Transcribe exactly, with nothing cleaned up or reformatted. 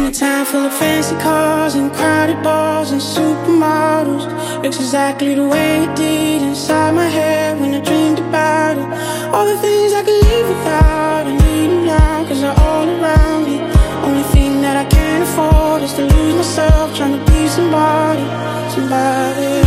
a town full of fancy cars and crowded bars and supermodels. Looks exactly the way it did inside my head when I dreamed about it. All the things I could live without, I need them now, cause they're all around me. Only thing that I can't afford is to lose myself trying to be somebody, somebody